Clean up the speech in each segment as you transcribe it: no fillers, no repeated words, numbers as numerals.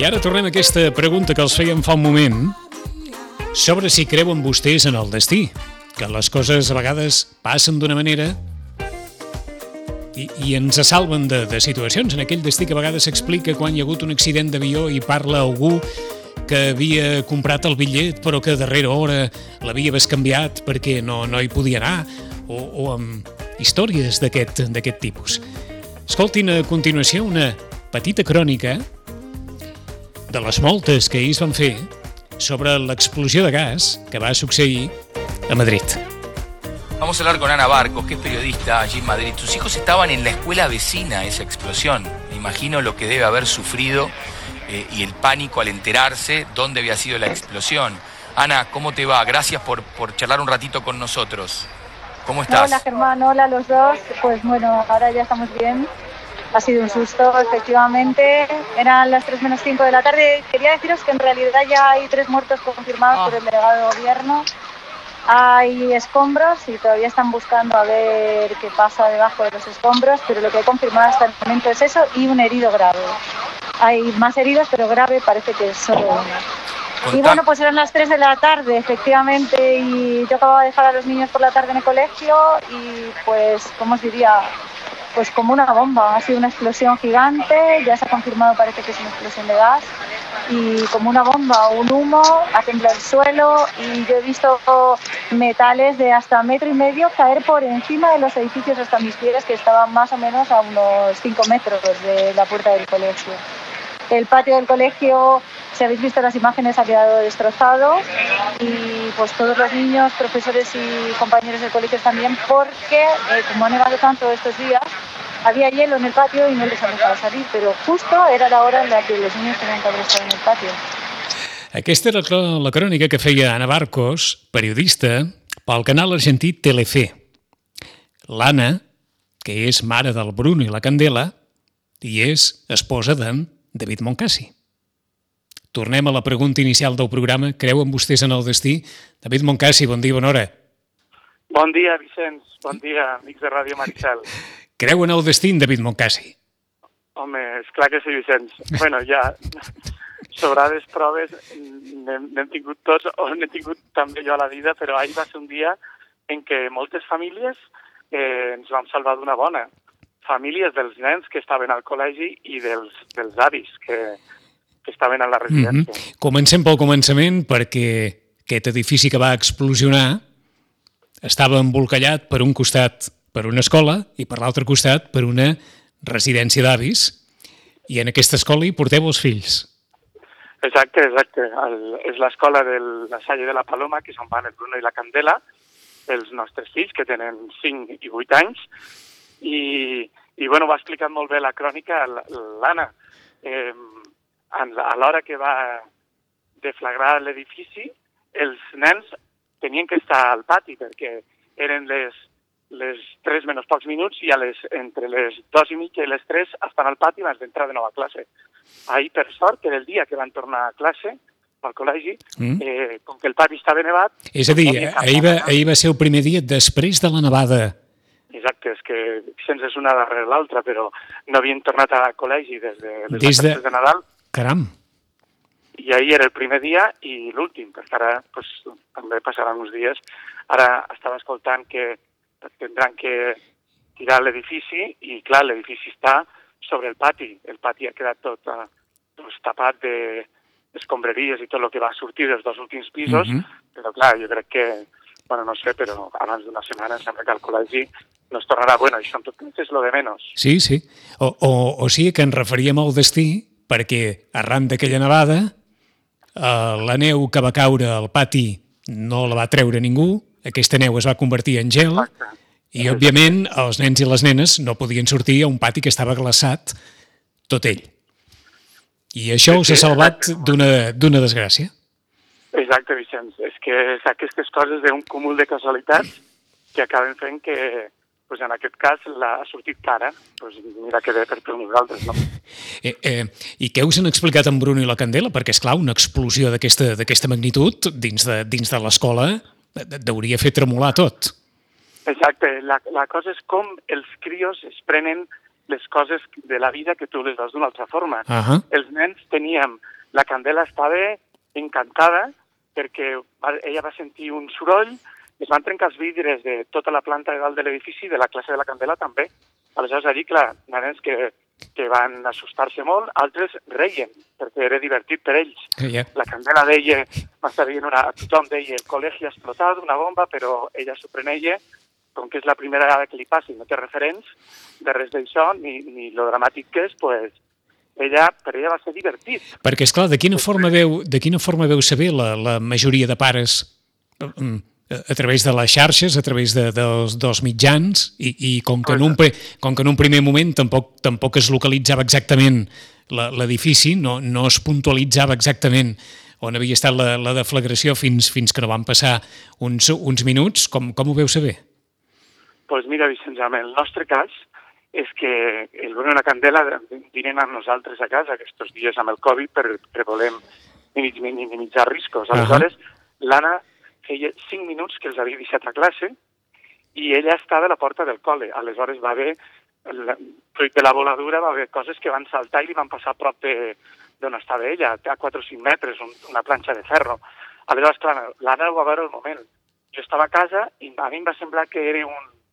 I ara tornem a aquesta pregunta que els fèiem fa un moment sobre si creuen vostès en el destí, que les coses a vegades passen d'una manera i ens salven de situacions. En aquell destí que a vegades s'explica quan hi ha hagut un accident d'avió i parla algú que havia comprat el bitllet però que a darrera hora l'havia bescanviat perquè no hi podia anar, o amb històries d'aquest tipus. Escoltin a continuació una petita crònica de les moltes que ells van fer sobre l'explosió de gas que va succeir a Madrid. Vamos a hablar con Ana Barcos, que es periodista allí en Madrid. Sus hijos estaban en la escuela vecina a esa explosión. Me imagino lo que debe haber sufrido y el pánico al enterarse dónde había sido la explosión. Ana, ¿cómo te va? Gracias por charlar un ratito con nosotros. ¿Cómo estás? Hola, Germán. Hola, los dos. Pues bueno, ahora ya estamos bien. Ha sido un susto, efectivamente. Eran las 3 menos 5 de la tarde. Quería deciros que en realidad ya hay 3 muertos confirmados por el delegado de gobierno. Hay escombros y todavía están buscando a ver qué pasa debajo de los escombros, pero lo que he confirmado hasta el momento es eso y un herido grave. Hay más heridos, pero grave parece que es solo uno. Y bueno, pues eran las 3 de la tarde, efectivamente, y yo acababa de dejar a los niños por la tarde en el colegio y pues, ¿cómo os diría? Pues como una bomba, ha sido una explosión gigante, ya se ha confirmado, parece que es una explosión de gas, y como una bomba, un humo, ha temblado el suelo y yo he visto metales de hasta 1,5 metros caer por encima de los edificios hasta mis pies, que estaban más o menos a unos 5 metros de la puerta del colegio. El patio del colegio, si habéis visto las imágenes, ha quedado destrozado y pues todos los niños, profesores y compañeros del colegio también, porque como ha nevado tanto estos días, había hielo en el patio y no les han dejado salir, pero justo era la hora en la que los niños tenían que haber estado en el patio. Aquesta era la crònica que feia Ana Barcos, periodista, pel canal argentí Telefe. L'Anna, que és mare del Bruno i la Candela, i és esposa d'en David Moncasi. Tornem a la pregunta inicial del programa. Creuen vostès en el destí? David Moncasi, bon dia, bona hora. Bon dia, Vicenç. Bon dia, amics de Ràdio Maricel. Creu en el destí, en David Moncasi? Home, esclar que sí, Vicenç. Bueno, ja sobrades proves n'hem tingut tots, o n'he tingut també jo a la vida, però ahir va ser un dia en què moltes famílies ens vam salvar d'una bona. Famílies dels nens que estaven al col·legi i dels avis que estaven a la residència. Comencem pel començament, perquè aquest edifici que va explosionar estava embolcallat per un costat per una escola i per l'altre costat per una residència d'avis, i en aquesta escola hi porteu els fills. Exacte. És l'escola de la Salle de la Paloma, que se'n van el Bruno i la Candela, els nostres fills, que tenen 5 i 8 anys, i bueno, va explicar molt bé la crònica l'Anna. A l'hora que va deflagrar l'edifici, els nens tenien que estar al pati perquè eren les 3 menys pocs minuts i entre les 2:30 i les 3 estan al pati abans d'entrar de nova classe. Ahir, per sort, era el dia que van tornar a classe al col·legi, com que el pati estava nevat... És a dir, ahir va ser el primer dia després de la nevada. Exacte, és que sense és una darrere l'altra, però no havien tornat a col·legi des de les vacances de Nadal. Caram! I ahir era el primer dia i l'últim, perquè ara també passaran uns dies. Ara estava escoltant que tindran que tirar l'edifici i, clar, l'edifici està sobre el pati. El pati ha quedat tot tapat d'escombraries i tot el que va sortir dels 2 últims pisos, però, clar, jo crec que, bueno, no sé, però abans d'una setmana sembla que al col·legi no es tornarà. Bueno, això en tot cas és lo de menys. Sí. O sigui que ens referíem al destí perquè arran d'aquella nevada la neu que va caure al pati no la va treure ningú, aquesta neu es va convertir en gel. Exacte. I, òbviament, els nens i les nenes no podien sortir a un pati que estava glaçat tot ell. I això us ha salvat d'una desgràcia. Exacte, Vicenç. És que és aquestes coses d'un cúmul de casualitats que acaben fent que, en aquest cas, ha sortit cara. Mira que bé per nosaltres, no? I què us han explicat en Bruno i la Candela? Perquè, esclar, una explosió d'aquesta magnitud dins de l'escola hauria fet tremolar tot. Exacte. La cosa és com els crios es prenen les coses de la vida que tu les veus d'una altra forma. Els nens teníem... La Candela estava encantada perquè ella va sentir un soroll, es van trencar els vidres de tota la planta de dalt de l'edifici, de la classe de la Candela també. Aleshores, allí, clar, nens que van assustar-se molt, altres reien, perquè era divertit per ells. La Candela deia, tothom deia, el col·legi ha explotat, una bomba, però ella s'ho prenella, com que és la primera vegada que li passa i no té referents de res d'això, ni lo dramàtic que és, pues, per ella va ser divertit. Perquè, esclar, de quina forma veu saber la majoria de pares a través de les xarxes, a través dels mitjans, i com que en un primer moment tampoc es localitzava exactament l'edifici, no es puntualitzava exactament on havia estat la deflagració fins que no van passar uns minuts, com ho veu saber? Doncs mira, Vicenç, en el nostre cas és que el Bruno i la Candela vinen amb nosaltres a casa aquests dies amb el Covid per voler minimitzar riscos. Aleshores, l'Anna feia 5 minuts que els havia deixat a classe i ella estava a la porta del col·le. Aleshores va haver, fruit de la voladura, va haver coses que van saltar i li van passar a prop d'on estava ella, a 4 o 5 metres, una planxa de ferro. Aleshores, clar, l'Anna ho va veure al moment. Jo estava a casa i a mi em va semblar que era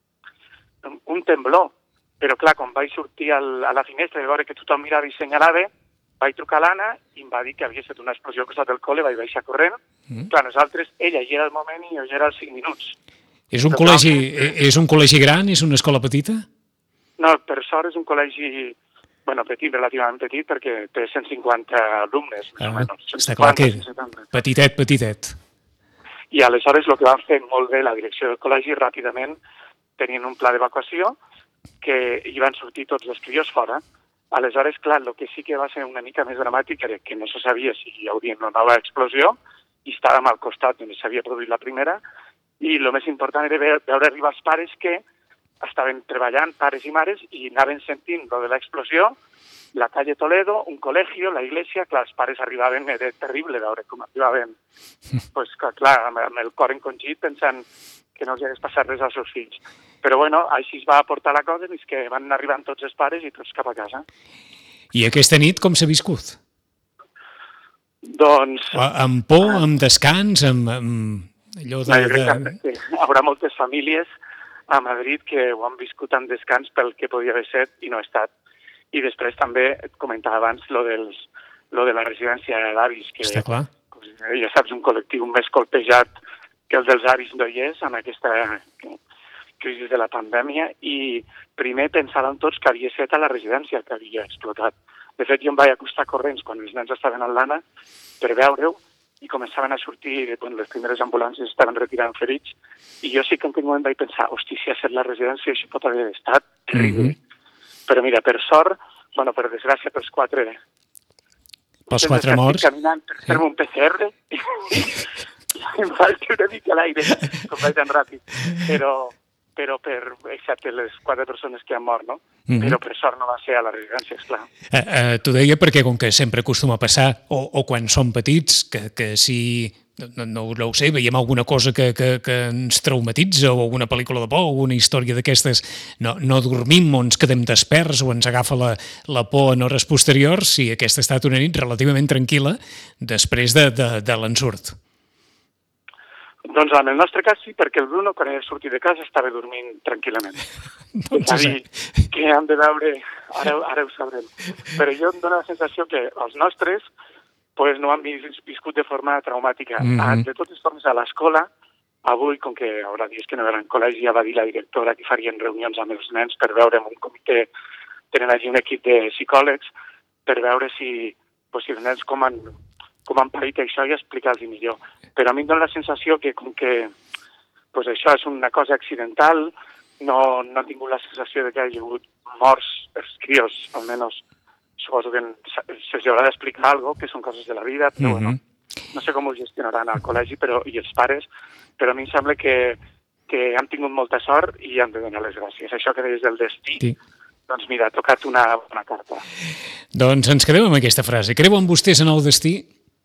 un temblor, però clar, quan vaig sortir a la finestra i veure que tothom mirava i senyalava, vaig trucar a l'Anna i em va dir que havia estat una explosió al costat del col·le, vaig baixar corrent. Clar, nosaltres, ella hi era al moment i jo ja era als 5 minuts. És un col·legi gran? És una escola petita? No, per sort és un col·legi, petit, relativament petit, perquè té 150 alumnes, més o menys. Està clar que petitet. I aleshores el que van fer molt bé la direcció del col·legi, ràpidament tenien un pla d'evacuació que hi van sortir tots els crios fora. Aleshores, clar, el que sí que va ser una mica més dramàtic era que no se sabia si hi hauria una nova explosió i estàvem al costat on s'havia produït la primera i el més important era veure arribar els pares que estaven treballant, pares i mares, i anaven sentint lo de l'explosió, la calle Toledo, un col·legi, la iglesia, clar, els pares arribaven, era terrible veure com arribaven, pues, clar, amb el cor encongit pensant que no els hagués passat res als seus fills. Però així es va aportar la cosa, és que van arribant tots els pares i tots cap a casa. I aquesta nit com s'ha viscut? Doncs... Amb por, amb descans, amb allò de... Jo crec que hi haurà moltes famílies a Madrid que ho han viscut amb descans pel que podia haver estat i no ha estat. I després també, et comentava abans, lo de la residència d'avis, que està clar. Ja saps, un col·lectiu més colpejat que el dels avis no hi és en aquesta crisi de la pandèmia, i primer pensàvem tots que havia estat a la residència que havia explotat. De fet, jo em vaig acostar corrents quan els nens estaven en l'Anna per veure-ho i començaven a sortir, les primeres ambulàncies estaven retirant ferits, i jo sí que en aquell moment vaig pensar, hosti, si ha estat la residència, això pot haver estat terrible. Però mira, per sort, per desgràcia, pels 4 morts, caminant per fer-me un PCR, i em vaig una mica a l'aire, com vaig tan ràpid, però excepte les 4 persones que han mort, no? Però per sort no va ser a la residència, esclar. T'ho deia perquè com que sempre acostuma a passar, o quan som petits, que si, no ho sé, veiem alguna cosa que ens traumatitza, o alguna pel·lícula de por, o alguna història d'aquestes, no dormim o ens quedem desperts o ens agafa la por en hores posteriors, si aquesta ha estat una nit relativament tranquil·la després de l'ensurt. Doncs en el nostre cas sí, perquè el Bruno, quan era sortit de casa, estava dormint tranquil·lament. És a dir, que hem de veure, ara ho sabrem. Però jo em dóna la sensació que els nostres no han viscut de forma traumàtica. De totes formes, a l'escola, avui, com que hi haurà dies que no hi haurà col·legi, ja va dir la directora que farien reunions amb els nens per veure amb un comitè, tenen allí un equip de psicòlegs, per veure si els nens com han parit això i explicar-los millor. Però a mi em dóna la sensació que com que això és una cosa accidental, no ha tingut la sensació de que hi ha hagut morts els crios, almenys suposo que se'ls haurà d'explicar alguna cosa, que són coses de la vida, però no sé com ho gestionaran al col·legi i els pares, però a mi em sembla que han tingut molta sort i han de donar les gràcies. Això que deies del destí, doncs mira, ha tocat una bona carta. Doncs ens quedem amb aquesta frase. Creuen vostès en el destí?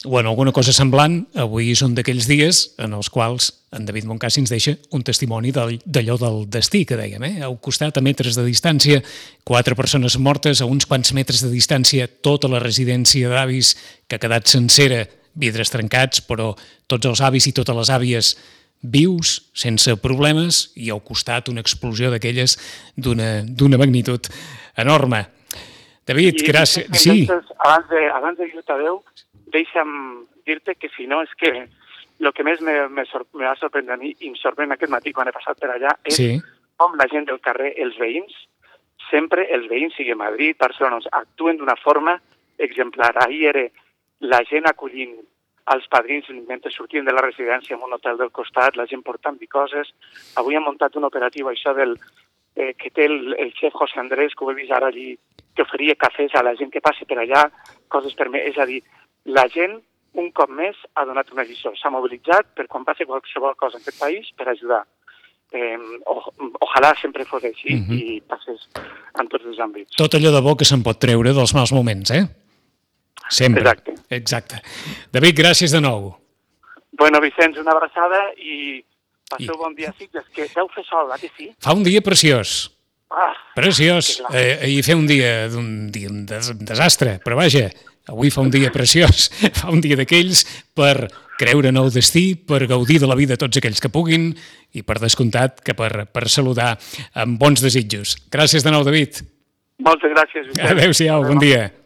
Bueno, alguna cosa semblant, avui són d'aquells dies en els quals en David Moncasi ens deixa un testimoni d'allò del destí que dèiem, Al costat, a metres de distància, 4 persones mortes, a uns quants metres de distància, tota la residència d'avis que ha quedat sencera, vidres trencats, però tots els avis i totes les àvies vius, sense problemes, i al costat una explosió d'aquelles d'una magnitud enorme. David, gràcies. Sí. Abans de dir-te adeu, deixa'm dir-te que si no és que el que més me va sorprendre a mi i em sorprèn aquest matí quan he passat per allà és com la gent del carrer, els veïns, sempre els veïns, sigui Madrid, Barcelona, actuen d'una forma exemplar. Ahir era la gent acollint els padrins mentre sortien de la residència en un hotel del costat, la gent portant coses. Avui han muntat un operatiu, això que té el xef José Andrés, que ho he vist ara allí, que oferia cafès a la gent que passi per allà, coses per mi. És a dir, la gent, un cop més, ha donat una lliçó. S'ha mobilitzat per quan passi qualsevol cosa en aquest país per ajudar. Ojalà sempre fos així i passés en tots els àmbits. Tot allò de bo que se'n pot treure dels mals moments, Sempre. Exacte. David, gràcies de nou. Bueno, Vicenç, una abraçada i passeu bon dia a Sitges, que deu fer sol, que sí? Fa un dia preciós. Preciós. Ahir feia un dia d'un desastre, però vaja, avui fa un dia preciós, fa un dia d'aquells per creure en el destí, per gaudir de la vida tots aquells que puguin i per descomptat que per saludar amb bons desitjos. Gràcies de nou, David. Moltes gràcies, Vicenç. Adéu-siau, bon dia.